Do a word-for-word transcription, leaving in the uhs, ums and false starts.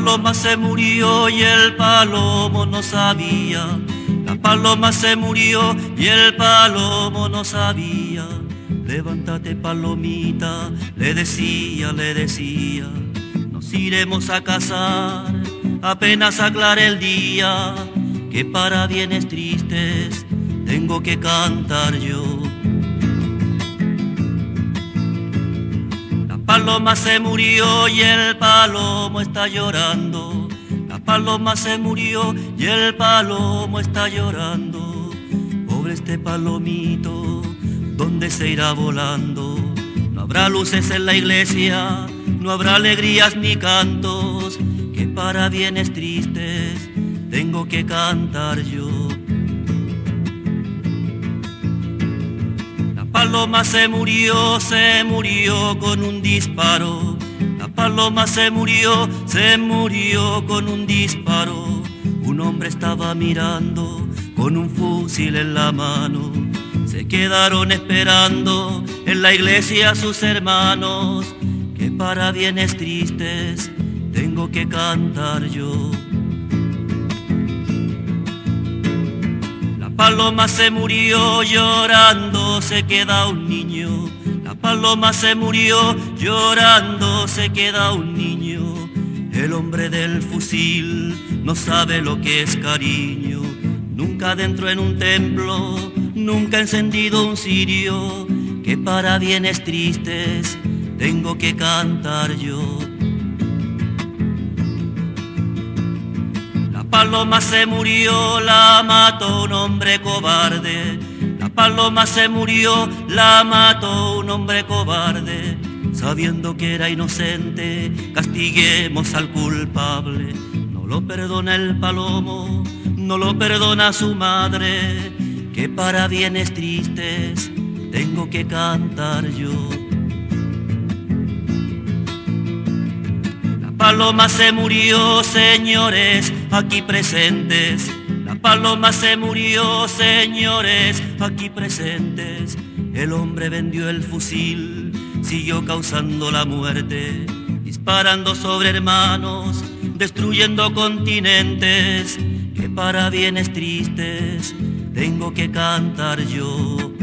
paloma se murió y el palomo no sabía. La paloma se murió y el palomo no sabía. Levántate, palomita, le decía, le decía. Nos iremos a casar, apenas aclare el día, que para bienes tristes tengo que cantar yo. La paloma se murió y el palomo está llorando. La paloma se murió y el palomo está llorando. Pobre este palomito, ¿dónde se irá volando? No habrá luces en la iglesia, no habrá alegrías ni cantos, que para bienes tristes tengo que cantar yo. La paloma se murió, se murió con un disparo. La paloma se murió, se murió con un disparo. Un hombre estaba mirando con un fusil en la mano. Se quedaron esperando en la iglesia sus hermanos, que para bienes tristes tengo que cantar yo. La paloma se murió llorando, se queda un niño. La paloma se murió llorando, se queda un niño. El hombre del fusil no sabe lo que es cariño. Nunca dentro en un templo, nunca encendido un cirio, que para bienes tristes tengo que cantar yo. La paloma se murió, la mató un hombre cobarde. La paloma se murió, la mató un hombre cobarde. Sabiendo que era inocente, castiguemos al culpable. No lo perdona el palomo, no lo perdona su madre, que para bienes tristes tengo que cantar yo. La paloma se murió, señores, aquí presentes. La paloma se murió, señores, aquí presentes. El hombre vendió el fusil, siguió causando la muerte, disparando sobre hermanos, destruyendo continentes, que para bienes tristes tengo que cantar yo.